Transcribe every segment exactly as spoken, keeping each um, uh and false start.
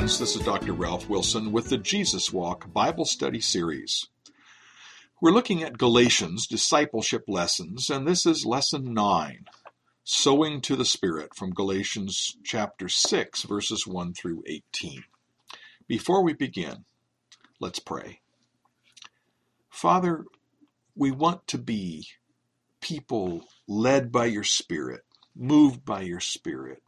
friends. This is Doctor Ralph Wilson with the Jesus Walk Bible Study Series. We're looking at Galatians discipleship lessons, and this is lesson nine, Sowing to the Spirit, from Galatians chapter six, verses one through eighteen. Before we begin, let's pray. Father, we want to be people led by your Spirit, moved by your Spirit,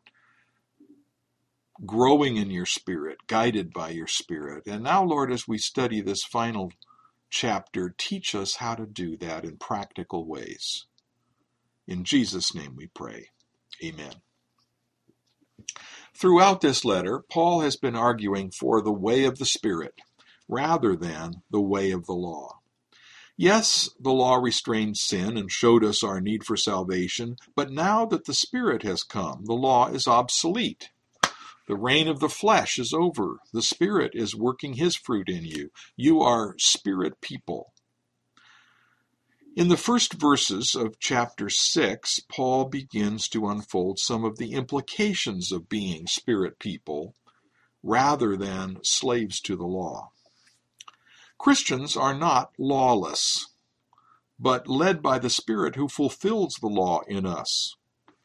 growing in your Spirit, guided by your Spirit. And now, Lord, as we study this final chapter, teach us how to do that in practical ways. In Jesus' name we pray. Amen. Throughout this letter, Paul has been arguing for the way of the Spirit rather than the way of the law. Yes, the law restrained sin and showed us our need for salvation, but now that the Spirit has come, the law is obsolete. The reign of the flesh is over. The Spirit is working His fruit in you. You are Spirit people. In the first verses of chapter six, Paul begins to unfold some of the implications of being Spirit people rather than slaves to the law. Christians are not lawless, but led by the Spirit who fulfills the law in us.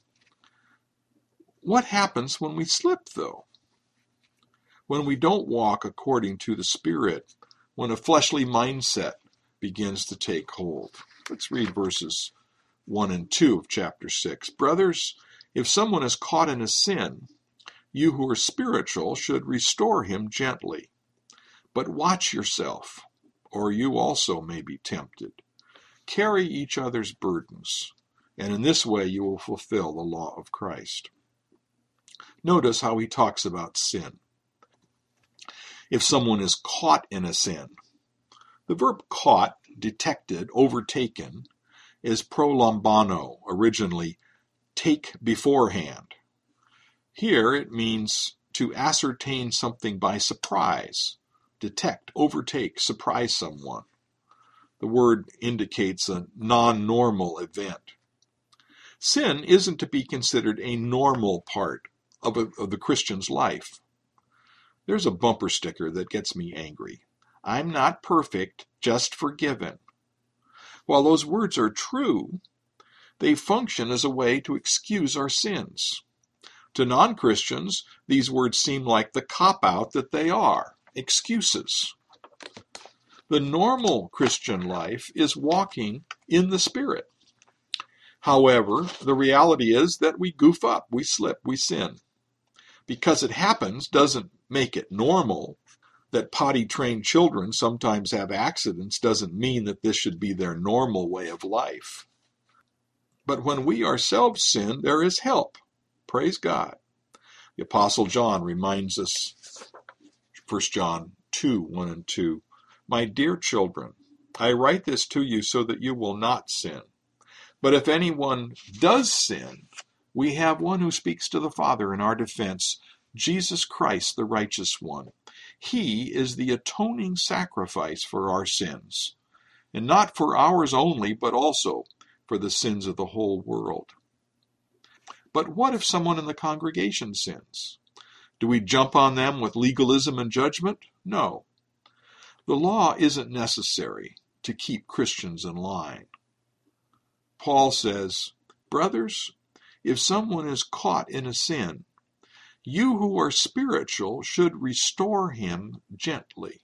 What happens when we slip, though? When we don't walk according to the Spirit, when a fleshly mindset begins to take hold. Let's read verses one and two of chapter six. Brothers, if someone is caught in a sin, you who are spiritual should restore him gently. But watch yourself, or you also may be tempted. Carry each other's burdens, and in this way you will fulfill the law of Christ. Notice how he talks about sin. If someone is caught in a sin, the verb caught, detected, overtaken, is prolambano, originally take beforehand. Here it means to ascertain something by surprise, detect, overtake, surprise someone. The word indicates a non-normal event. Sin isn't to be considered a normal part of, a, of the Christian's life. There's a bumper sticker that gets me angry. I'm not perfect, just forgiven. While those words are true, they function as a way to excuse our sins. To non-Christians, these words seem like the cop-out that they are, excuses. The normal Christian life is walking in the Spirit. However, the reality is that we goof up, we slip, we sin. Because it happens doesn't make it normal. That potty-trained children sometimes have accidents doesn't mean that this should be their normal way of life. But when we ourselves sin, there is help. Praise God. The Apostle John reminds us, First John two, one and two, My dear children, I write this to you so that you will not sin. But if anyone does sin, we have one who speaks to the Father in our defense, Jesus Christ, the righteous one. He is the atoning sacrifice for our sins, and not for ours only, but also for the sins of the whole world. But what if someone in the congregation sins? Do we jump on them with legalism and judgment? No. The law isn't necessary to keep Christians in line. Paul says, Brothers, if someone is caught in a sin, you who are spiritual should restore him gently.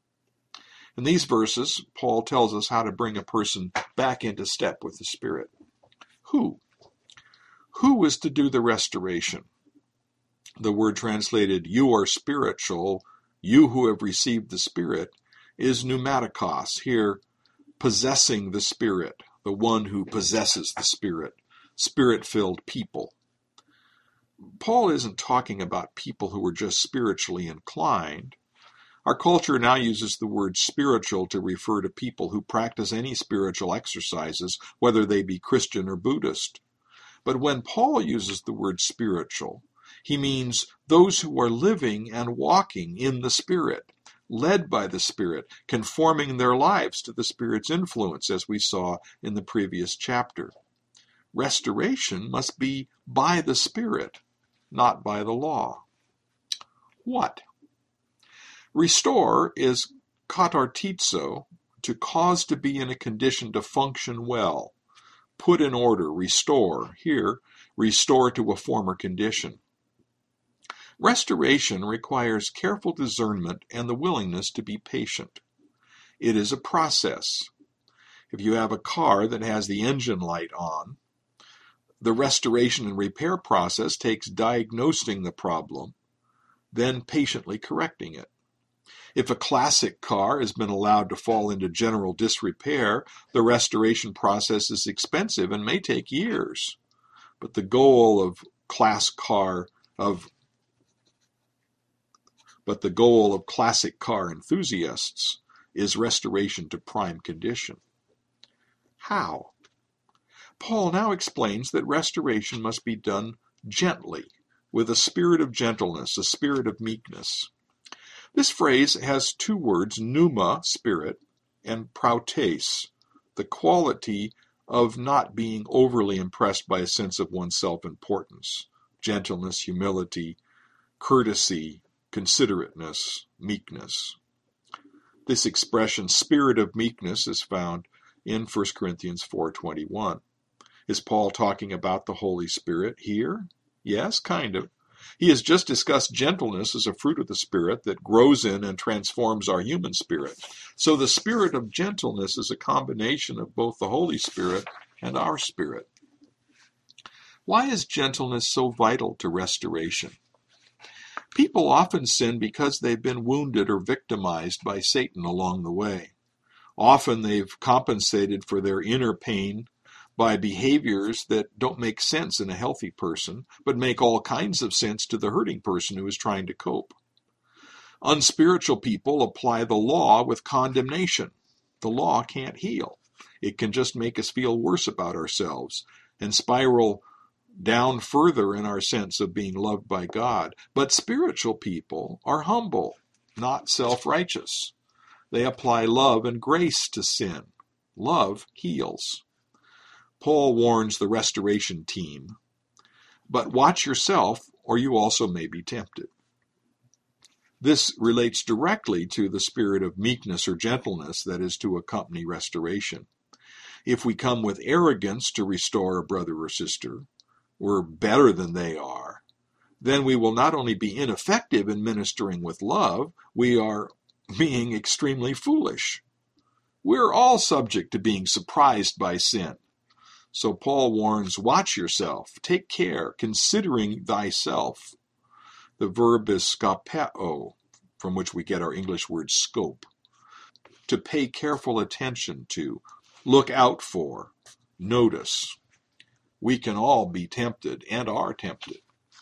In these verses, Paul tells us how to bring a person back into step with the Spirit. Who? Who is to do the restoration? The word translated, you are spiritual, you who have received the Spirit, is pneumatikos, here possessing the Spirit, the one who possesses the Spirit, Spirit-filled people. Paul isn't talking about people who are just spiritually inclined. Our culture now uses the word spiritual to refer to people who practice any spiritual exercises, whether they be Christian or Buddhist. But when Paul uses the word spiritual, he means those who are living and walking in the Spirit, led by the Spirit, conforming their lives to the Spirit's influence, as we saw in the previous chapter. Restoration must be by the Spirit, not by the law. What? Restore is katartizo, to cause to be in a condition to function well. Put in order, restore. Here, restore to a former condition. Restoration requires careful discernment and the willingness to be patient. It is a process. If you have a car that has the engine light on, the restoration and repair process takes diagnosing the problem, then patiently correcting it. If a classic car has been allowed to fall into general disrepair, the restoration process is expensive and may take years. But the goal of class car of but the goal of classic car enthusiasts is restoration to prime condition. How? Paul now explains that restoration must be done gently, with a spirit of gentleness, a spirit of meekness. This phrase has two words, pneuma, spirit, and prautes, the quality of not being overly impressed by a sense of one's self-importance, gentleness, humility, courtesy, considerateness, meekness. This expression, spirit of meekness, is found in First Corinthians four twenty-one. Is Paul talking about the Holy Spirit here? Yes, kind of. He has just discussed gentleness as a fruit of the Spirit that grows in and transforms our human spirit. So the spirit of gentleness is a combination of both the Holy Spirit and our spirit. Why is gentleness so vital to restoration? People often sin because they've been wounded or victimized by Satan along the way. Often they've compensated for their inner pain by behaviors that don't make sense in a healthy person, but make all kinds of sense to the hurting person who is trying to cope. Unspiritual people apply the law with condemnation. The law can't heal. It can just make us feel worse about ourselves and spiral down further in our sense of being loved by God. But spiritual people are humble, not self-righteous. They apply love and grace to sin. Love heals. Paul warns the restoration team, but watch yourself or you also may be tempted. This relates directly to the spirit of meekness or gentleness that is to accompany restoration. If we come with arrogance to restore a brother or sister, we're better than they are, then we will not only be ineffective in ministering with love, we are being extremely foolish. We're all subject to being surprised by sin. So Paul warns, watch yourself, take care, considering thyself. The verb is skopeo, from which we get our English word scope. To pay careful attention to, look out for, notice. We can all be tempted and are tempted.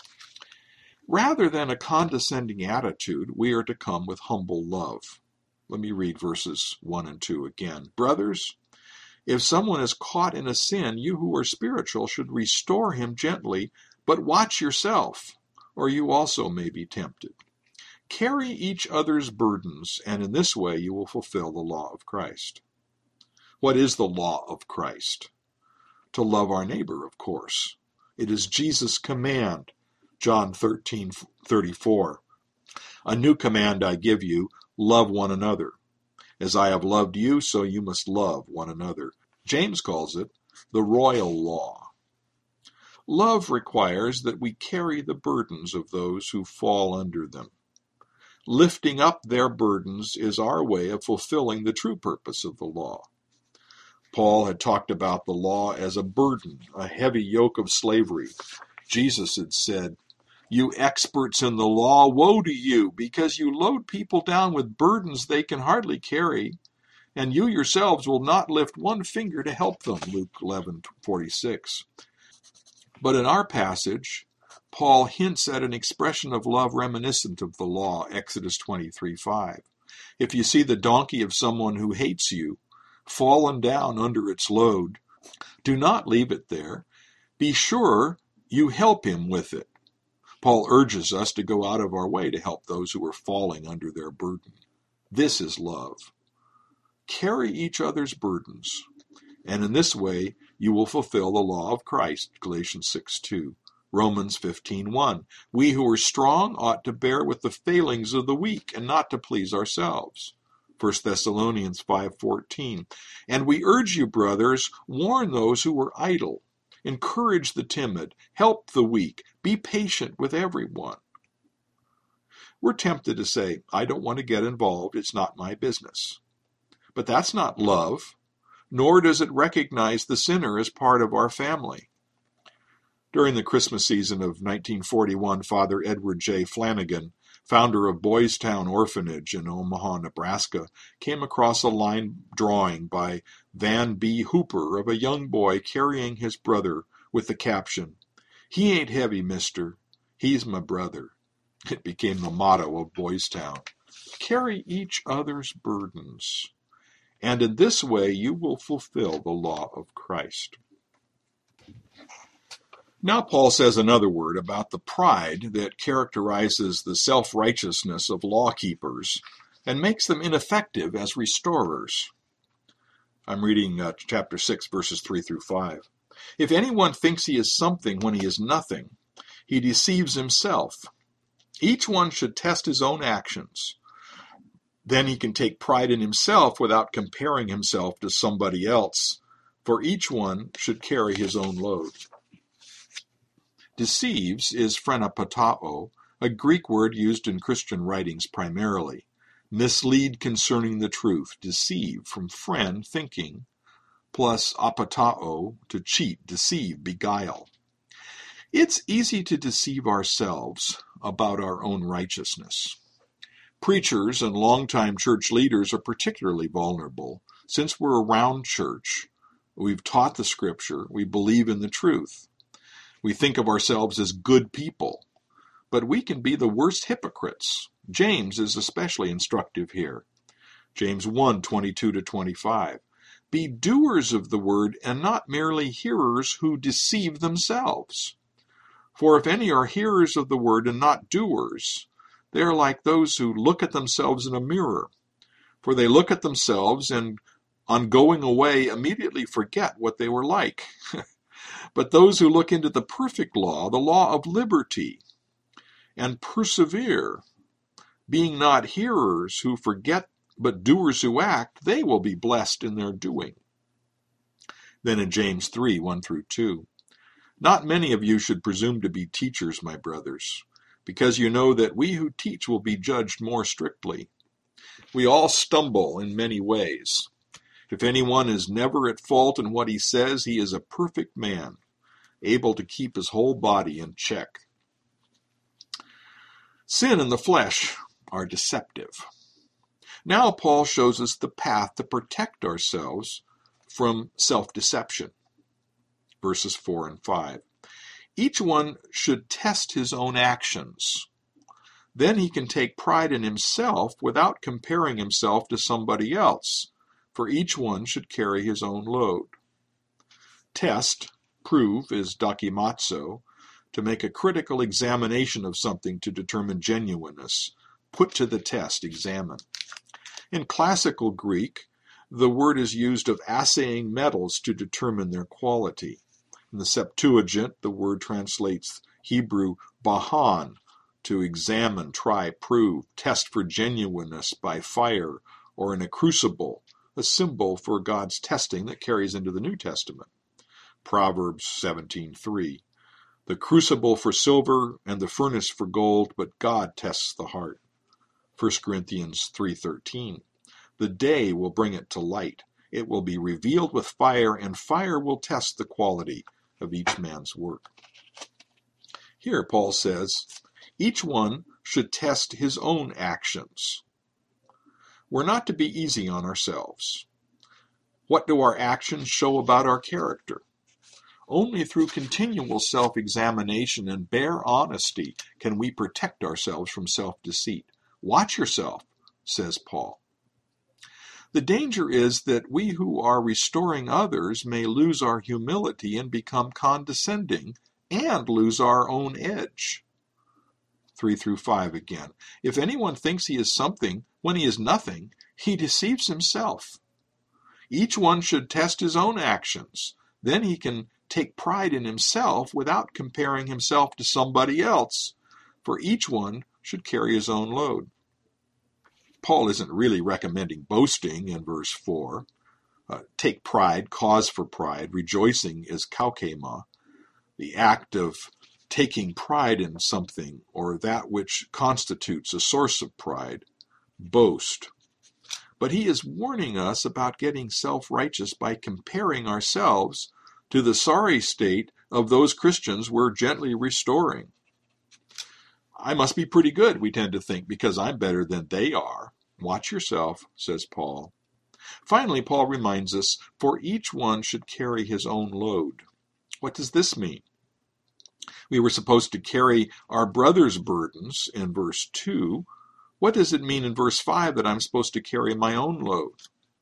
Rather than a condescending attitude, we are to come with humble love. Let me read verses one and two again. Brothers, if someone is caught in a sin, you who are spiritual should restore him gently, but watch yourself, or you also may be tempted. Carry each other's burdens, and in this way you will fulfill the law of Christ. What is the law of Christ? To love our neighbor, of course. It is Jesus' command, John thirteen thirty-four. A new command I give you, love one another. As I have loved you, so you must love one another. James calls it the royal law. Love requires that we carry the burdens of those who fall under them. Lifting up their burdens is our way of fulfilling the true purpose of the law. Paul had talked about the law as a burden, a heavy yoke of slavery. Jesus had said, you experts in the law, woe to you, because you load people down with burdens they can hardly carry, and you yourselves will not lift one finger to help them, Luke eleven forty-six. But in our passage, Paul hints at an expression of love reminiscent of the law, Exodus twenty-three five. If you see the donkey of someone who hates you, fallen down under its load, do not leave it there. Be sure you help him with it. Paul urges us to go out of our way to help those who are falling under their burden. This is love. Carry each other's burdens, and in this way you will fulfill the law of Christ, Galatians six two. Romans fifteen one. We who are strong ought to bear with the failings of the weak and not to please ourselves. First Thessalonians five fourteen. And we urge you, brothers, warn those who are idle, encourage the timid, help the weak, be patient with everyone. We're tempted to say, I don't want to get involved, it's not my business. But that's not love, nor does it recognize the sinner as part of our family. During the Christmas season of nineteen forty-one, Father Edward J. Flanagan, founder of Boys Town Orphanage in Omaha, Nebraska, came across a line drawing by Van B. Hooper of a young boy carrying his brother with the caption, "He ain't heavy, mister. He's my brother." It became the motto of Boys Town. Carry each other's burdens, and in this way you will fulfill the law of Christ. Now Paul says another word about the pride that characterizes the self-righteousness of law-keepers and makes them ineffective as restorers. I'm reading uh, chapter six, verses three through five. If anyone thinks he is something when he is nothing, he deceives himself. Each one should test his own actions. Then he can take pride in himself without comparing himself to somebody else, for each one should carry his own load. Deceives is phrenopatao, a Greek word used in Christian writings primarily. Mislead concerning the truth, deceive, from phren, thinking, plus apatao, to cheat, deceive, beguile. It's easy to deceive ourselves about our own righteousness. Preachers and longtime church leaders are particularly vulnerable. Since we're around church, we've taught the scripture, we believe in the truth. We think of ourselves as good people, but we can be the worst hypocrites. James is especially instructive here. James one, twenty-two to twenty-five. Be doers of the word and not merely hearers who deceive themselves. For if any are hearers of the word and not doers, they are like those who look at themselves in a mirror. For they look at themselves and on going away immediately forget what they were like. But those who look into the perfect law, the law of liberty, and persevere, being not hearers who forget, but doers who act, they will be blessed in their doing. Then in James three, one through two, not many of you should presume to be teachers, my brothers, because you know that we who teach will be judged more strictly. We all stumble in many ways. If anyone is never at fault in what he says, he is a perfect man, able to keep his whole body in check. Sin and the flesh are deceptive. Now Paul shows us the path to protect ourselves from self-deception. Verses four and five. Each one should test his own actions. Then he can take pride in himself without comparing himself to somebody else, for each one should carry his own load. Test, prove, is dokimazo, to make a critical examination of something to determine genuineness. Put to the test, examine. In classical Greek, the word is used of assaying metals to determine their quality. In the Septuagint, the word translates Hebrew bahan, to examine, try, prove, test for genuineness by fire or in a crucible, a symbol for God's testing that carries into the New Testament. Proverbs seventeen three. The crucible for silver and the furnace for gold, but God tests the heart. First Corinthians three thirteen. The day will bring it to light. It will be revealed with fire, and fire will test the quality of each man's work. Here Paul says, each one should test his own actions. We're not to be easy on ourselves. What do our actions show about our character? Only through continual self-examination and bare honesty can we protect ourselves from self-deceit. Watch yourself, says Paul. The danger is that we who are restoring others may lose our humility and become condescending and lose our own edge. Three through five again. If anyone thinks he is something when he is nothing, he deceives himself. Each one should test his own actions. Then he can take pride in himself without comparing himself to somebody else, for each one should carry his own load. Paul isn't really recommending boasting in verse four. Uh, take pride, cause for pride. Rejoicing is kaukema, the act of taking pride in something or that which constitutes a source of pride. Boast. But he is warning us about getting self-righteous by comparing ourselves to the sorry state of those Christians we're gently restoring. I must be pretty good, we tend to think, because I'm better than they are. Watch yourself, says Paul. Finally, Paul reminds us, for each one should carry his own load. What does this mean? We were supposed to carry our brother's burdens in verse two. What does it mean in verse five that I'm supposed to carry my own load?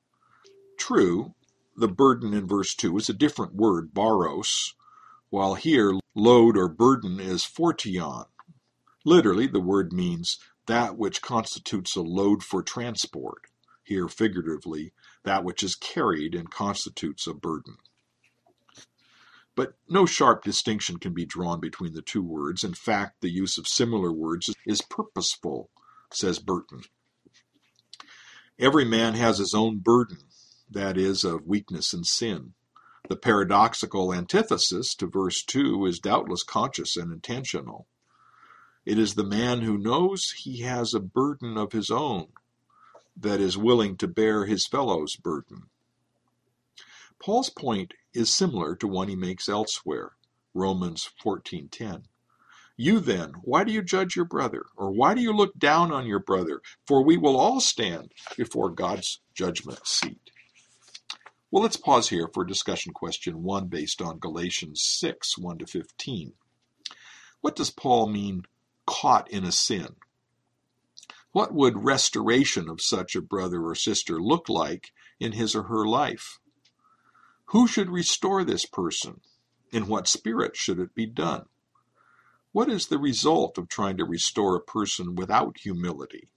True, the burden in verse two is a different word, baros, while here load or burden is fortion. Literally, the word means that which constitutes a load for transport. Here, figuratively, that which is carried and constitutes a burden. But no sharp distinction can be drawn between the two words. In fact, the use of similar words is purposeful, says Burton. Every man has his own burden, that is, of weakness and sin. The paradoxical antithesis to verse two is doubtless conscious and intentional. It is the man who knows he has a burden of his own that is willing to bear his fellow's burden. Paul's point is similar to one he makes elsewhere, Romans fourteen ten. You then, why do you judge your brother? Or why do you look down on your brother? For we will all stand before God's judgment seat. Well, let's pause here for discussion question one based on Galatians six, one to fifteen. What does Paul mean, caught in a sin? What would restoration of such a brother or sister look like in his or her life? Who should restore this person? In what spirit should it be done? What is the result of trying to restore a person without humility?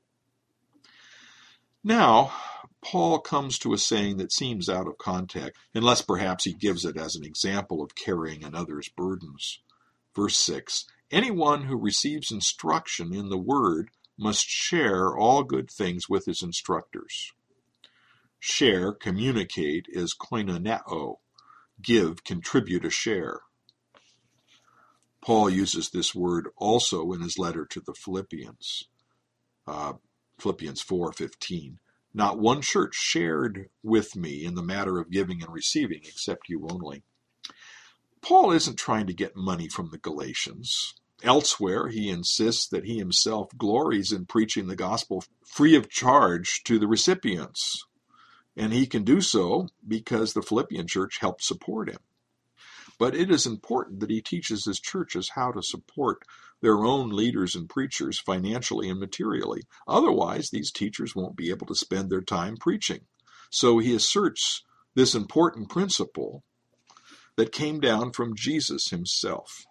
Now, Paul comes to a saying that seems out of context, unless perhaps he gives it as an example of carrying another's burdens. Verse six, anyone who receives instruction in the word must share all good things with his instructors. Share, communicate, is koinoneo. Give, contribute a share. Paul uses this word also in his letter to the Philippians, uh, Philippians four fifteen. Not one church shared with me in the matter of giving and receiving, except you only. Paul isn't trying to get money from the Galatians. Elsewhere, he insists that he himself glories in preaching the gospel free of charge to the recipients. And he can do so because the Philippian church helped support him. But it is important that he teaches his churches how to support their own leaders and preachers financially and materially. Otherwise, these teachers won't be able to spend their time preaching. So he asserts this important principle that came down from Jesus himself.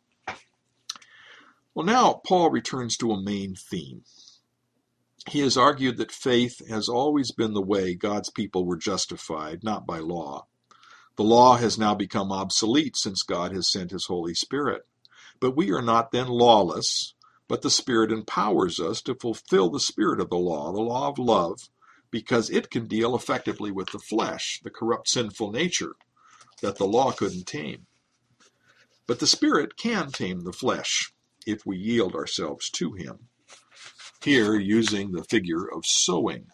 Well, now Paul returns to a main theme. He has argued that faith has always been the way God's people were justified, not by law. The law has now become obsolete since God has sent his Holy Spirit. But we are not then lawless, but the Spirit empowers us to fulfill the spirit of the law, the law of love, because it can deal effectively with the flesh, the corrupt sinful nature that the law couldn't tame. But the Spirit can tame the flesh if we yield ourselves to him. Here, using the figure of sowing.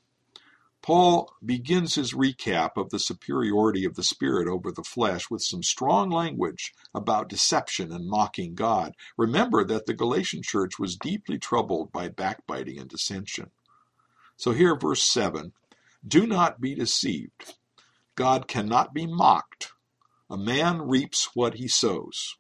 Paul begins his recap of the superiority of the Spirit over the flesh with some strong language about deception and mocking God. Remember that the Galatian church was deeply troubled by backbiting and dissension. So here, verse seven, do not be deceived. God cannot be mocked. A man reaps what he sows.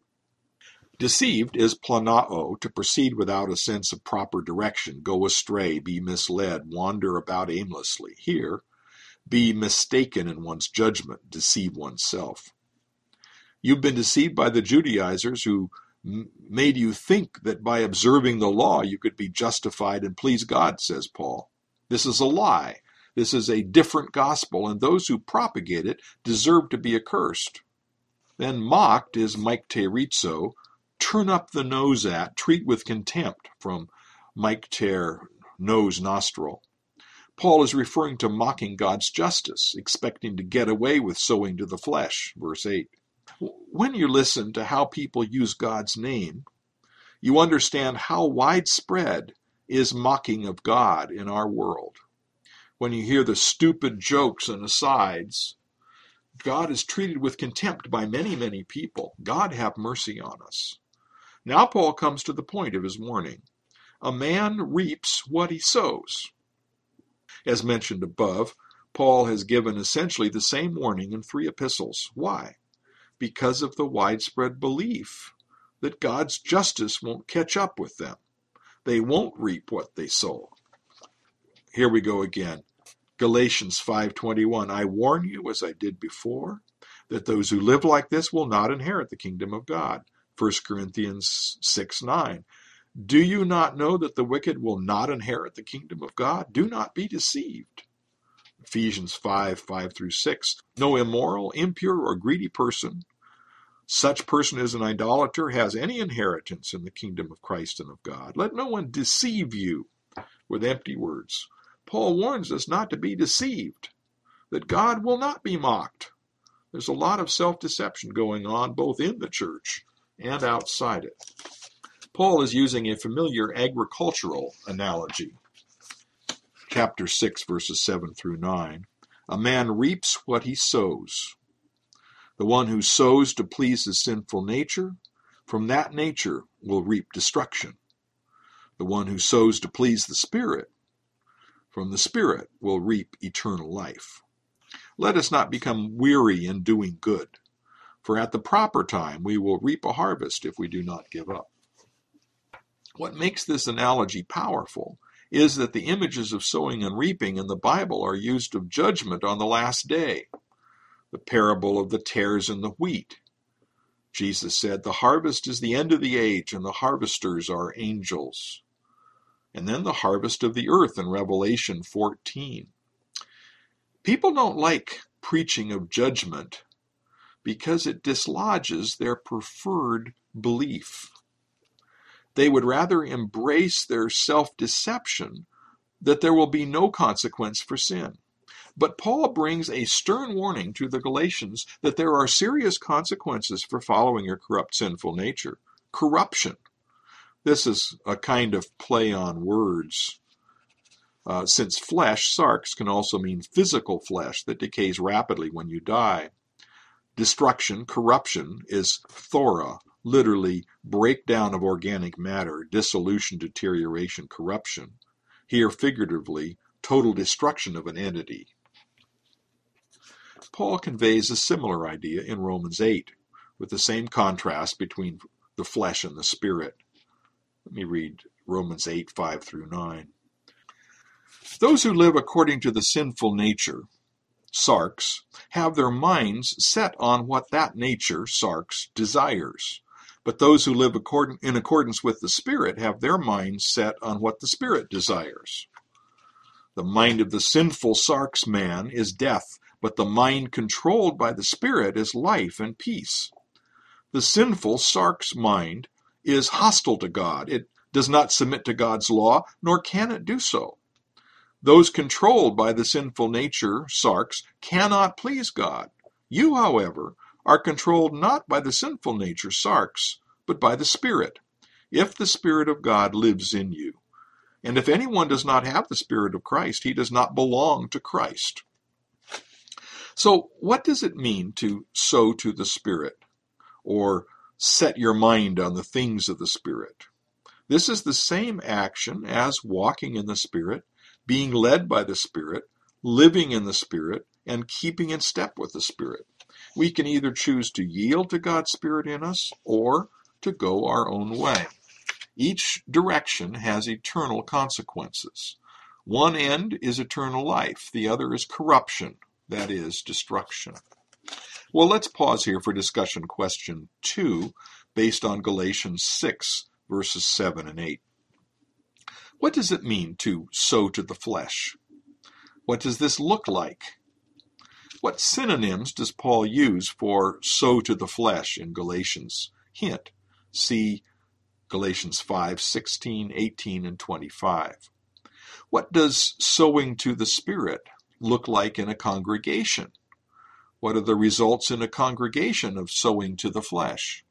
Deceived is planao, to proceed without a sense of proper direction, go astray, be misled, wander about aimlessly. Here, be mistaken in one's judgment, deceive oneself. You've been deceived by the Judaizers who m- made you think that by observing the law you could be justified and please God, says Paul. This is a lie. This is a different gospel, and those who propagate it deserve to be accursed. Then mocked is mikterizo, turn up the nose at, treat with contempt, from mikter, nose, nostril. Paul is referring to mocking God's justice, expecting to get away with sowing to the flesh, verse eight. When you listen to how people use God's name, you understand how widespread is mocking of God in our world. When you hear the stupid jokes and asides, God is treated with contempt by many, many people. God have mercy on us. Now Paul comes to the point of his warning. A man reaps what he sows. As mentioned above, Paul has given essentially the same warning in three epistles. Why? Because of the widespread belief that God's justice won't catch up with them. They won't reap what they sow. Here we go again. Galatians five twenty-one, I warn you, as I did before, that those who live like this will not inherit the kingdom of God. First Corinthians six nine, do you not know that the wicked will not inherit the kingdom of God? Do not be deceived. Ephesians five five through six, no immoral, impure, or greedy person, such person as an idolater, has any inheritance in the kingdom of Christ and of God. Let no one deceive you with empty words. Paul warns us not to be deceived, that God will not be mocked. There's a lot of self-deception going on both in the church and outside it. Paul is using a familiar agricultural analogy. Chapter six, verses seven through nine. A man reaps what he sows. The one who sows to please his sinful nature, from that nature will reap destruction. The one who sows to please the Spirit, from the Spirit will reap eternal life. Let us not become weary in doing good, for at the proper time we will reap a harvest if we do not give up. What makes this analogy powerful is that the images of sowing and reaping in the Bible are used of judgment on the last day. The parable of the tares and the wheat. Jesus said, the harvest is the end of the age, and the harvesters are angels. And then the harvest of the earth in Revelation fourteen. People don't like preaching of judgment because it dislodges their preferred belief. They would rather embrace their self-deception that there will be no consequence for sin. But Paul brings a stern warning to the Galatians that there are serious consequences for following a corrupt, sinful nature. Corruption. This is a kind of play on words. Uh, since flesh, sarx, can also mean physical flesh that decays rapidly when you die. Destruction, corruption, is thora, literally breakdown of organic matter, dissolution, deterioration, corruption. Here, figuratively, total destruction of an entity. Paul conveys a similar idea in Romans eight, with the same contrast between the flesh and the spirit. Let me read Romans eight, five through nine. Those who live according to the sinful nature, sarx, have their minds set on what that nature, sarx, desires. But those who live according, in accordance with the Spirit have their minds set on what the Spirit desires. The mind of the sinful sarx man is death, but the mind controlled by the Spirit is life and peace. The sinful sarx mind is hostile to God. It does not submit to God's law, nor can it do so. Those controlled by the sinful nature, sarx, cannot please God. You, however, are controlled not by the sinful nature, sarx, but by the Spirit, if the Spirit of God lives in you. And if anyone does not have the Spirit of Christ, he does not belong to Christ. So what does it mean to sow to the Spirit, or set your mind on the things of the Spirit? This is the same action as walking in the Spirit, being led by the Spirit, living in the Spirit, and keeping in step with the Spirit. We can either choose to yield to God's Spirit in us or to go our own way. Each direction has eternal consequences. One end is eternal life. The other is corruption, that is, destruction. Well, let's pause here for discussion question two, based on Galatians six, verses seven and eight. What does it mean to sow to the flesh? What does this look like? What synonyms does Paul use for sow to the flesh in Galatians? Hint, see Galatians five, sixteen, eighteen, and twenty-five. What does sowing to the Spirit look like in a congregation? What are the results in a congregation of sowing to the flesh?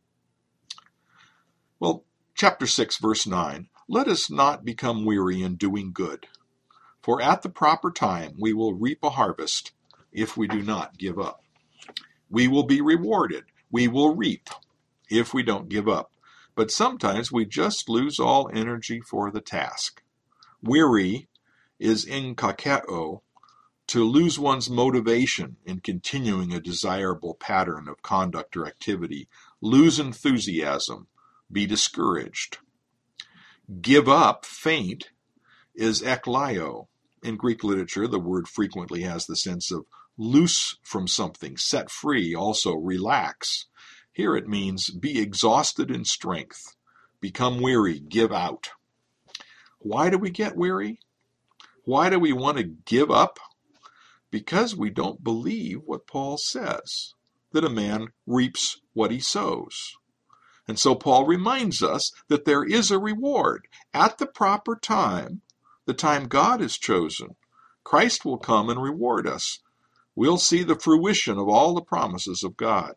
Well, chapter six, verse nine, let us not become weary in doing good, for at the proper time we will reap a harvest if we do not give up. We will be rewarded. We will reap if we don't give up. But sometimes we just lose all energy for the task. Weary is enkakeo, to lose one's motivation in continuing a desirable pattern of conduct or activity, lose enthusiasm, be discouraged. Give up, faint, is eklio. In Greek literature, the word frequently has the sense of loose from something, set free, also relax. Here it means be exhausted in strength, become weary, give out. Why do we get weary? Why do we want to give up? Because we don't believe what Paul says, that a man reaps what he sows. And so Paul reminds us that there is a reward. At the proper time, the time God has chosen, Christ will come and reward us. We'll see the fruition of all the promises of God.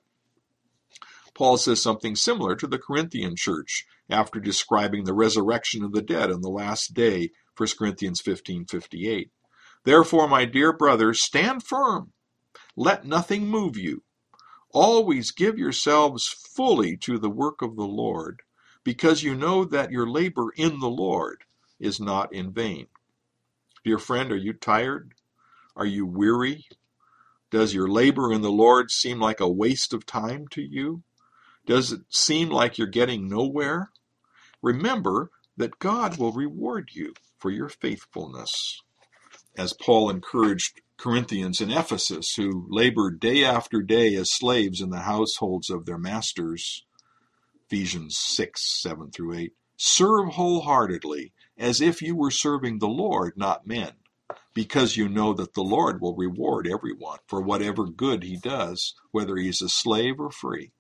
Paul says something similar to the Corinthian church after describing the resurrection of the dead on the last day, First Corinthians fifteen fifty-eight. Therefore, my dear brothers, stand firm. Let nothing move you. Always give yourselves fully to the work of the Lord, because you know that your labor in the Lord is not in vain. Dear friend, are you tired? Are you weary? Does your labor in the Lord seem like a waste of time to you? Does it seem like you're getting nowhere? Remember that God will reward you for your faithfulness. As Paul encouraged Corinthians in Ephesus, who labored day after day as slaves in the households of their masters, Ephesians six, seven through eight, serve wholeheartedly, as if you were serving the Lord, not men, because you know that the Lord will reward everyone for whatever good he does, whether he is a slave or free.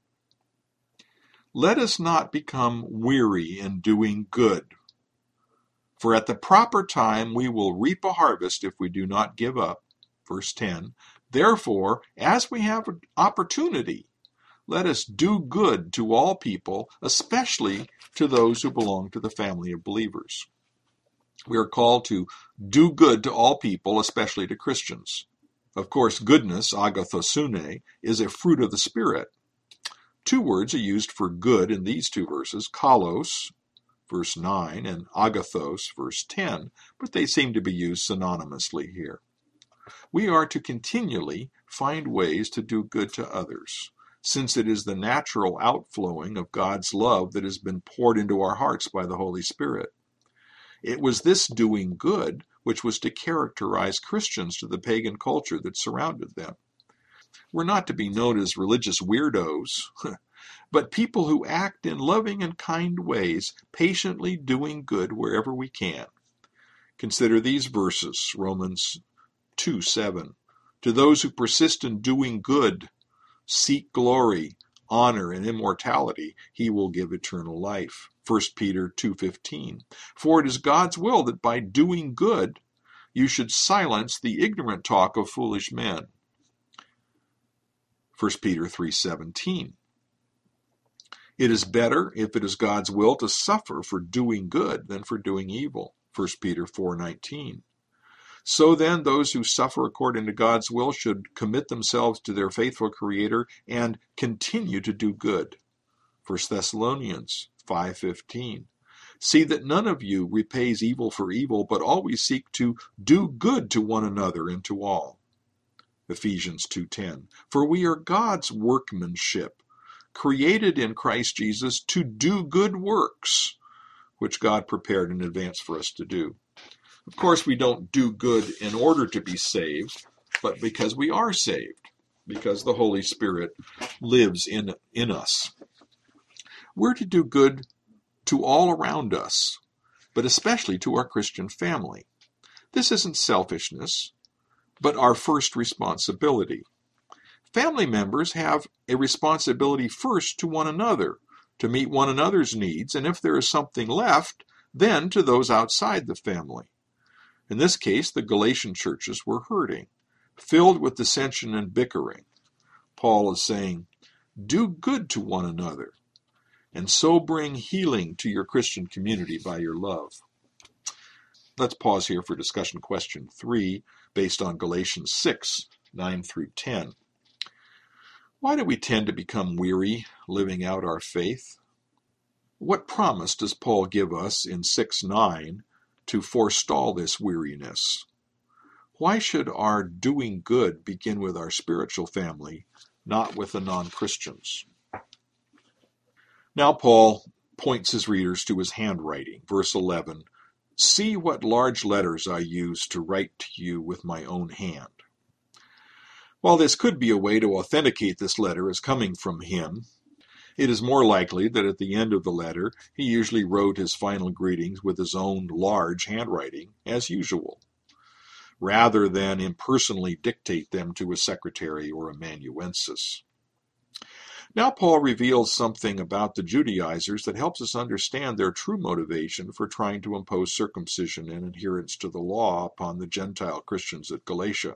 Let us not become weary in doing good, for at the proper time we will reap a harvest if we do not give up. Verse ten, therefore, as we have an opportunity, let us do good to all people, especially to those who belong to the family of believers. We are called to do good to all people, especially to Christians. Of course, goodness, agathosune, is a fruit of the Spirit. Two words are used for good in these two verses, kalos, verse nine, and agathos, verse ten, but they seem to be used synonymously here. We are to continually find ways to do good to others, since it is the natural outflowing of God's love that has been poured into our hearts by the Holy Spirit. It was this doing good which was to characterize Christians to the pagan culture that surrounded them. We're not to be known as religious weirdos, but people who act in loving and kind ways, patiently doing good wherever we can. Consider these verses, Romans two seven. To those who persist in doing good, seek glory, honor, and immortality, he will give eternal life. First Peter two fifteen. For it is God's will that by doing good you should silence the ignorant talk of foolish men. First Peter three seventeen. It is better, if it is God's will, to suffer for doing good than for doing evil. First Peter four nineteen. So then, those who suffer according to God's will should commit themselves to their faithful Creator and continue to do good. First Thessalonians five fifteen. See that none of you repays evil for evil, but always seek to do good to one another and to all. Ephesians two ten. For we are God's workmanship, created in Christ Jesus to do good works, which God prepared in advance for us to do. Of course, we don't do good in order to be saved, but because we are saved, because the Holy Spirit lives in, in us. We're to do good to all around us, but especially to our Christian family. This isn't selfishness, but our first responsibility. Family members have a responsibility first to one another, to meet one another's needs, and if there is something left, then to those outside the family. In this case, the Galatian churches were hurting, filled with dissension and bickering. Paul is saying, do good to one another, and so bring healing to your Christian community by your love. Let's pause here for discussion question three, based on Galatians six, nine through ten. Why do we tend to become weary living out our faith? What promise does Paul give us in six nine to forestall this weariness? Why should our doing good begin with our spiritual family, not with the non-Christians? Now Paul points his readers to his handwriting. Verse eleven, see what large letters I use to write to you with my own hand. While this could be a way to authenticate this letter as coming from him, it is more likely that at the end of the letter he usually wrote his final greetings with his own large handwriting, as usual, rather than impersonally dictate them to a secretary or amanuensis. Now Paul reveals something about the Judaizers that helps us understand their true motivation for trying to impose circumcision and adherence to the law upon the Gentile Christians at Galatia.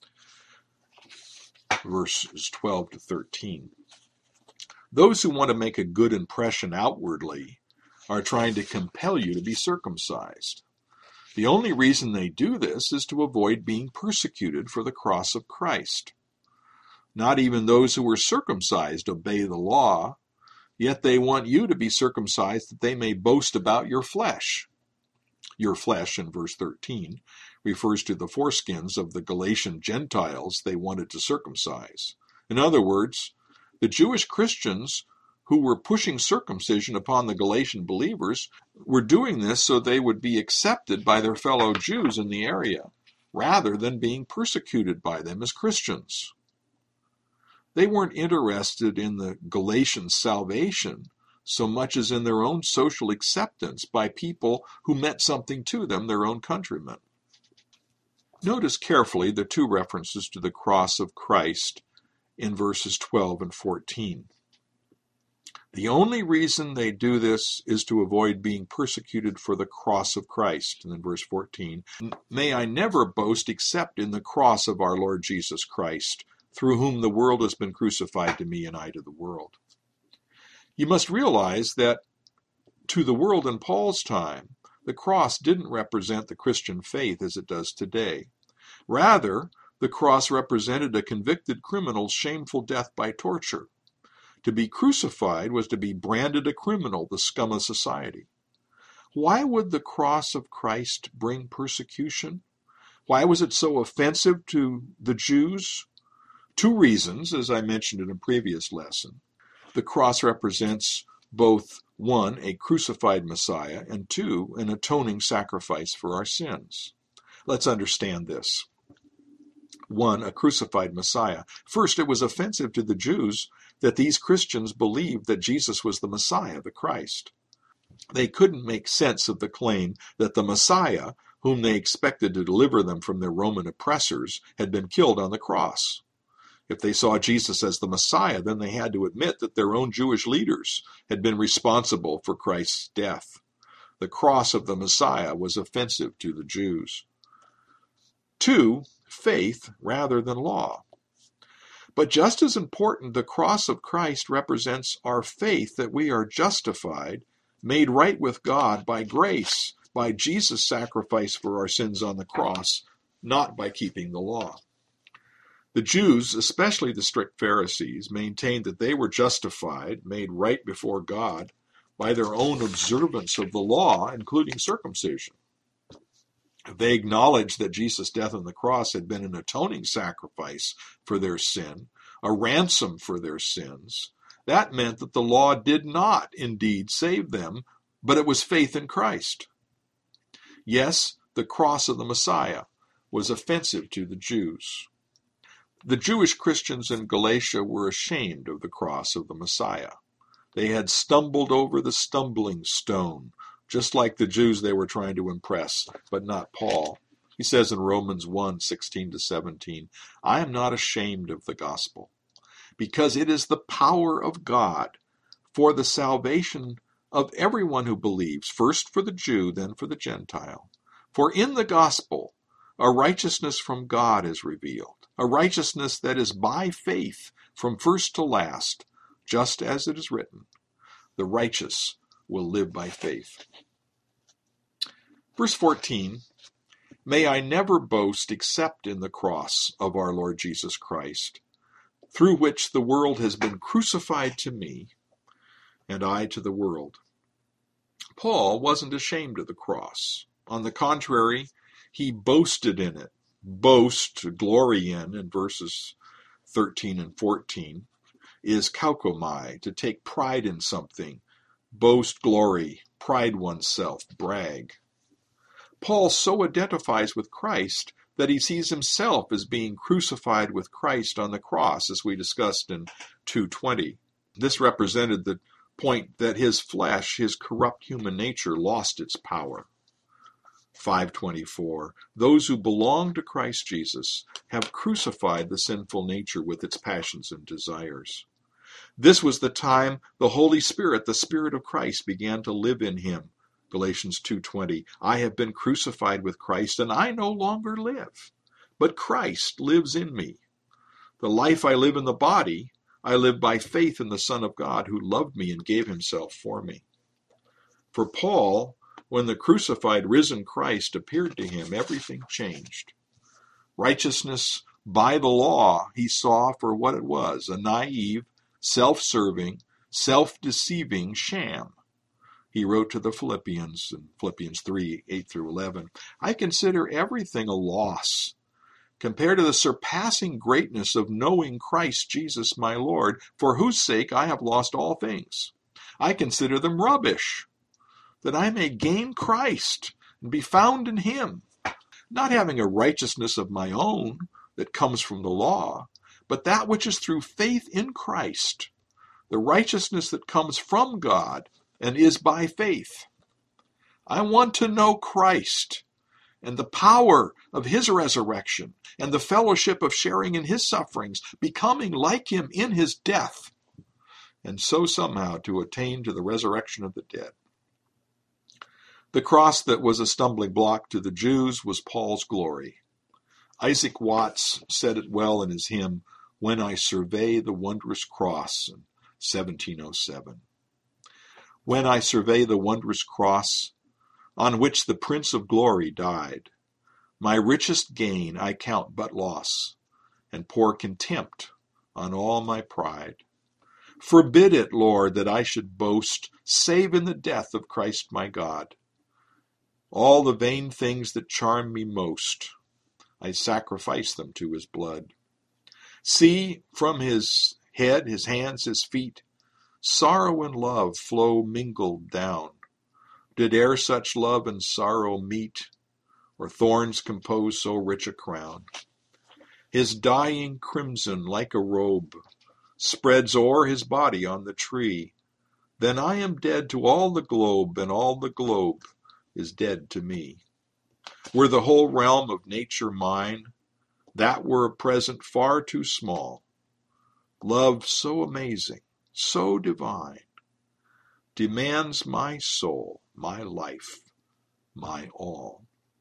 Verses twelve to thirteen. Those who want to make a good impression outwardly are trying to compel you to be circumcised. The only reason they do this is to avoid being persecuted for the cross of Christ. Not even those who are circumcised obey the law, yet they want you to be circumcised that they may boast about your flesh. Your flesh, in verse thirteen, refers to the foreskins of the Galatian Gentiles they wanted to circumcise. In other words, the Jewish Christians who were pushing circumcision upon the Galatian believers were doing this so they would be accepted by their fellow Jews in the area, rather than being persecuted by them as Christians. They weren't interested in the Galatian salvation so much as in their own social acceptance by people who meant something to them, their own countrymen. Notice carefully the two references to the cross of Christ in verses twelve and fourteen. The only reason they do this is to avoid being persecuted for the cross of Christ. And then verse fourteen, may I never boast except in the cross of our Lord Jesus Christ, through whom the world has been crucified to me and I to the world. You must realize that to the world in Paul's time, the cross didn't represent the Christian faith as it does today. Rather, the cross represented a convicted criminal's shameful death by torture. To be crucified was to be branded a criminal, the scum of society. Why would the cross of Christ bring persecution? Why was it so offensive to the Jews? Two reasons, as I mentioned in a previous lesson. The cross represents both, one, a crucified Messiah, and two, an atoning sacrifice for our sins. Let's understand this. One, a crucified Messiah. First, it was offensive to the Jews that these Christians believed that Jesus was the Messiah, the Christ. They couldn't make sense of the claim that the Messiah, whom they expected to deliver them from their Roman oppressors, had been killed on the cross. If they saw Jesus as the Messiah, then they had to admit that their own Jewish leaders had been responsible for Christ's death. The cross of the Messiah was offensive to the Jews. Two, faith rather than law. But just as important, the cross of Christ represents our faith that we are justified, made right with God by grace, by Jesus' sacrifice for our sins on the cross, not by keeping the law. The Jews, especially the strict Pharisees, maintained that they were justified, made right before God, by their own observance of the law, including circumcision. If they acknowledged that Jesus' death on the cross had been an atoning sacrifice for their sin, a ransom for their sins, that meant that the law did not indeed save them, but it was faith in Christ. Yes, the cross of the Messiah was offensive to the Jews. The Jewish Christians in Galatia were ashamed of the cross of the Messiah. They had stumbled over the stumbling stone, just like the Jews they were trying to impress, but not Paul. He says in Romans one, sixteen to seventeen, I am not ashamed of the gospel, because it is the power of God for the salvation of everyone who believes, first for the Jew, then for the Gentile. For in the gospel, a righteousness from God is revealed, a righteousness that is by faith from first to last, just as it is written, the righteous will live by faith. Verse fourteen, may I never boast except in the cross of our Lord Jesus Christ, through which the world has been crucified to me, and I to the world. Paul wasn't ashamed of the cross. On the contrary, he boasted in it. Boast, glory in, in verses thirteen and fourteen, is kaukomai, to take pride in something. Boast, glory, pride oneself, brag. Paul so identifies with Christ that he sees himself as being crucified with Christ on the cross, as we discussed in two twenty. This represented the point that his flesh, his corrupt human nature, lost its power. five twenty-four, those who belong to Christ Jesus have crucified the sinful nature with its passions and desires. This was the time the Holy Spirit, the Spirit of Christ, began to live in him. Galatians two twenty, I have been crucified with Christ, and I no longer live, but Christ lives in me. The life I live in the body, I live by faith in the Son of God who loved me and gave himself for me. For Paul, when the crucified, risen Christ appeared to him, everything changed. Righteousness by the law he saw for what it was, a naive, self-serving, self-deceiving sham. He wrote to the Philippians in Philippians three, eight through eleven, I consider everything a loss compared to the surpassing greatness of knowing Christ Jesus my Lord, for whose sake I have lost all things. I consider them rubbish, that I may gain Christ and be found in him, not having a righteousness of my own that comes from the law, but that which is through faith in Christ, the righteousness that comes from God and is by faith. I want to know Christ and the power of his resurrection and the fellowship of sharing in his sufferings, becoming like him in his death, and so somehow to attain to the resurrection of the dead. The cross that was a stumbling block to the Jews was Paul's glory. Isaac Watts said it well in his hymn, When I Survey the Wondrous Cross, in seventeen oh seven. When I survey the wondrous cross on which the Prince of Glory died, my richest gain I count but loss, and pour contempt on all my pride. Forbid it, Lord, that I should boast, save in the death of Christ my God. All the vain things that charm me most, I sacrifice them to his blood. See, from his head, his hands, his feet, sorrow and love flow mingled down. Did e'er such love and sorrow meet, or thorns compose so rich a crown? His dying crimson like a robe spreads o'er his body on the tree. Then I am dead to all the globe, and all the globe is dead to me. Were the whole realm of nature mine, that were a present far too small. Love so amazing, so divine, demands my soul, my life, my all.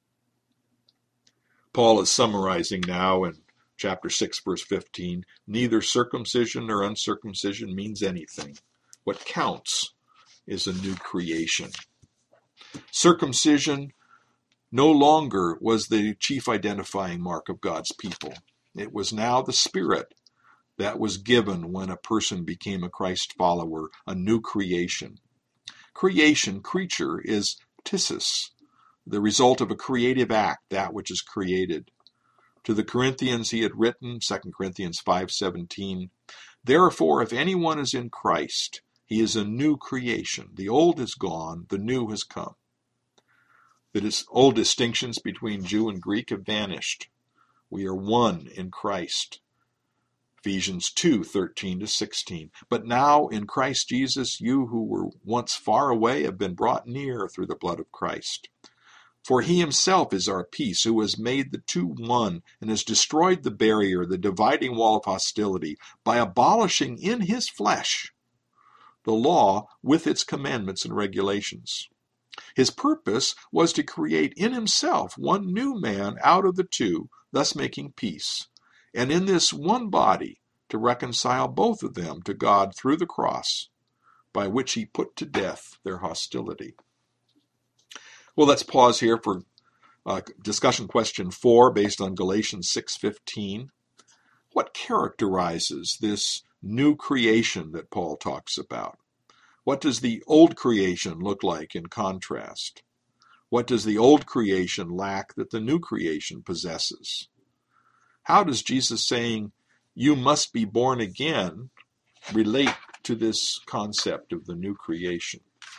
Paul is summarizing now in chapter six, verse fifteen, neither circumcision nor uncircumcision means anything. What counts is a new creation. Circumcision no longer was the chief identifying mark of God's people. It was now the Spirit that was given when a person became a Christ follower, a new creation. Creation, creature, is ptisis, the result of a creative act, that which is created. To the Corinthians he had written, Second Corinthians five seventeen, therefore if anyone is in Christ, he is a new creation. The old is gone, the new has come. The old distinctions between Jew and Greek have vanished. We are one in Christ. Ephesians two, thirteen to sixteen. But now in Christ Jesus, you who were once far away have been brought near through the blood of Christ. For he himself is our peace, who has made the two one and has destroyed the barrier, the dividing wall of hostility, by abolishing in his flesh the law with its commandments and regulations. His purpose was to create in himself one new man out of the two, thus making peace, and in this one body to reconcile both of them to God through the cross, by which he put to death their hostility. Well, let's pause here for uh, discussion question four, based on Galatians six fifteen. What characterizes this new creation that Paul talks about? What does the old creation look like in contrast? What does the old creation lack that the new creation possesses? How does Jesus saying, "You must be born again," relate to this concept of the new creation?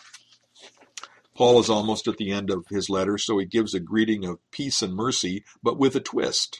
Paul is almost at the end of his letter, so he gives a greeting of peace and mercy, but with a twist.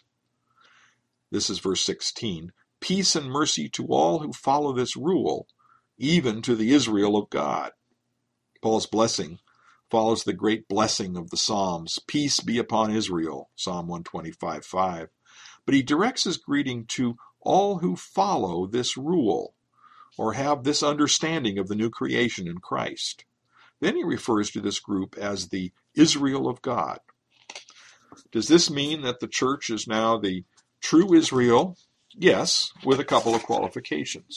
This is verse sixteen. Peace and mercy to all who follow this rule, even to the Israel of God. Paul's blessing follows the great blessing of the Psalms. Peace be upon Israel, Psalm one twenty-five five. But he directs his greeting to all who follow this rule, or have this understanding of the new creation in Christ. Then he refers to this group as the Israel of God. Does this mean that the church is now the true Israel? Yes, with a couple of qualifications.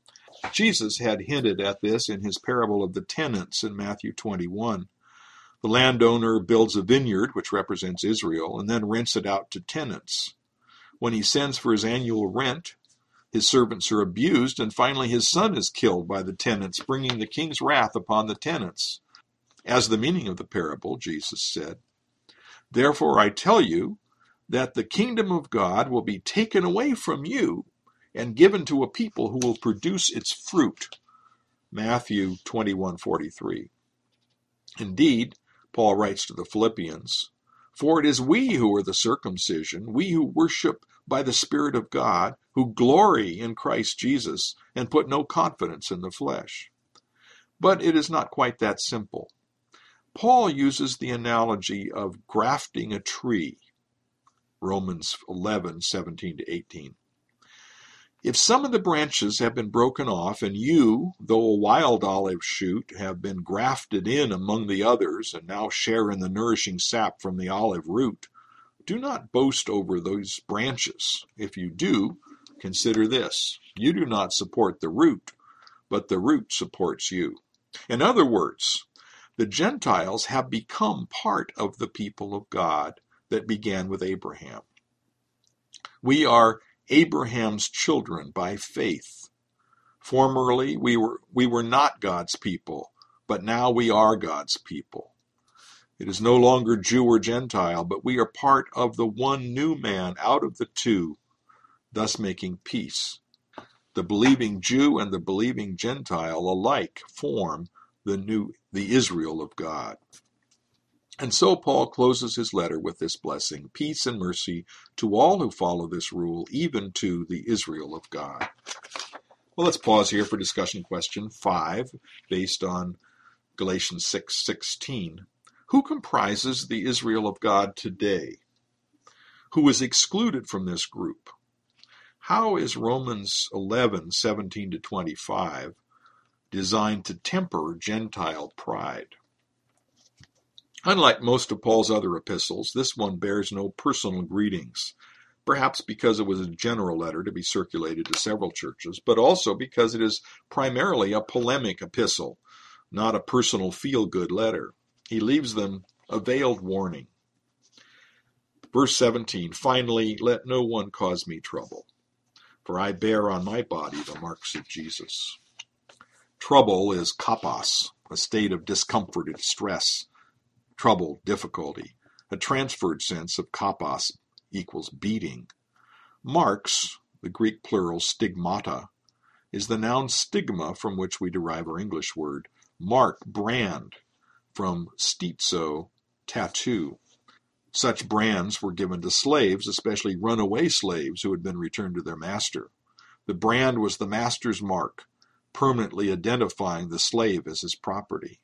Jesus had hinted at this in his parable of the tenants in Matthew twenty-one. The landowner builds a vineyard, which represents Israel, and then rents it out to tenants. When he sends for his annual rent, his servants are abused, and finally his son is killed by the tenants, bringing the king's wrath upon the tenants. As the meaning of the parable, Jesus said, "Therefore I tell you that the kingdom of God will be taken away from you and given to a people who will produce its fruit." Matthew twenty-one forty-three. Indeed, Paul writes to the Philippians, "For it is we who are the circumcision, we who worship by the Spirit of God, who glory in Christ Jesus, and put no confidence in the flesh." But it is not quite that simple. Paul uses the analogy of grafting a tree, Romans eleven seventeen to eighteen. If some of the branches have been broken off, and you, though a wild olive shoot, have been grafted in among the others, and now share in the nourishing sap from the olive root, do not boast over those branches. If you do, consider this: you do not support the root, but the root supports you. In other words, the Gentiles have become part of the people of God that began with Abraham. We are Abraham's children by faith. Formerly, we were, we were not God's people, but now we are God's people. It is no longer Jew or Gentile, but we are part of the one new man out of the two, thus making peace. The believing Jew and the believing Gentile alike form the new, the Israel of God. And so Paul closes his letter with this blessing: peace and mercy to all who follow this rule, even to the Israel of God. Well, let's pause here for discussion question five, based on Galatians six sixteen. Who comprises the Israel of God today? Who is excluded from this group? How is Romans eleven seventeen to twenty-five designed to temper Gentile pride? Unlike most of Paul's other epistles, this one bears no personal greetings, perhaps because it was a general letter to be circulated to several churches, but also because it is primarily a polemic epistle, not a personal feel-good letter. He leaves them a veiled warning. Verse seventeen, finally, let no one cause me trouble, for I bear on my body the marks of Jesus. Trouble is kapos, a state of discomfort, distress, trouble, difficulty. A transferred sense of kapos equals beating. Marks, the Greek plural stigmata, is the noun stigma from which we derive our English word. Mark, brand, from stizo, tattoo. Such brands were given to slaves, especially runaway slaves who had been returned to their master. The brand was the master's mark, permanently identifying the slave as his property.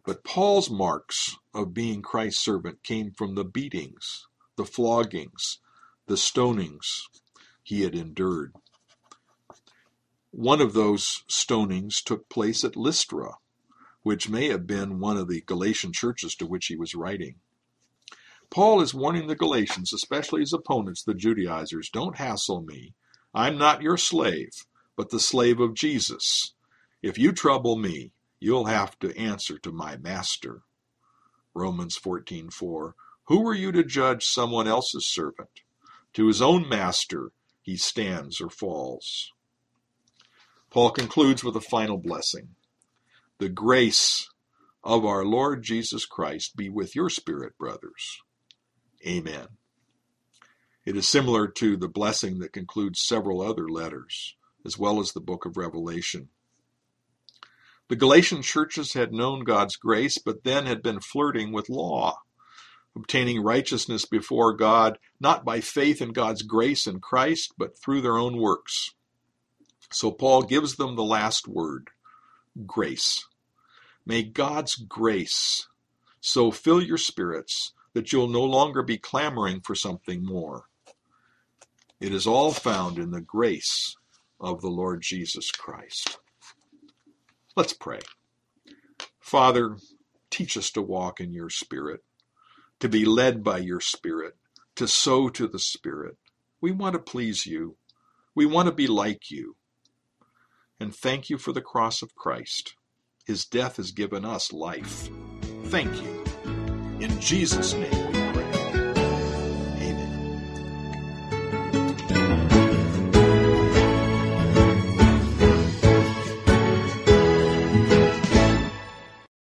But Paul's marks of being Christ's servant came from the beatings, the floggings, the stonings he had endured. One of those stonings took place at Lystra, which may have been one of the Galatian churches to which he was writing. Paul is warning the Galatians, especially his opponents, the Judaizers, don't hassle me. I'm not your slave, but the slave of Jesus. If you trouble me, you'll have to answer to my master. Romans fourteen four. Who are you to judge someone else's servant? To his own master he stands or falls. Paul concludes with a final blessing. The grace of our Lord Jesus Christ be with your spirit, brothers. Amen. It is similar to the blessing that concludes several other letters, as well as the book of Revelation. The Galatian churches had known God's grace, but then had been flirting with law, obtaining righteousness before God, not by faith in God's grace in Christ, but through their own works. So Paul gives them the last word, grace. May God's grace so fill your spirits that you'll no longer be clamoring for something more. It is all found in the grace of the Lord Jesus Christ. Let's pray. Father, teach us to walk in your Spirit, to be led by your Spirit, to sow to the Spirit. We want to please you. We want to be like you. And thank you for the cross of Christ. His death has given us life. Thank you. In Jesus' name.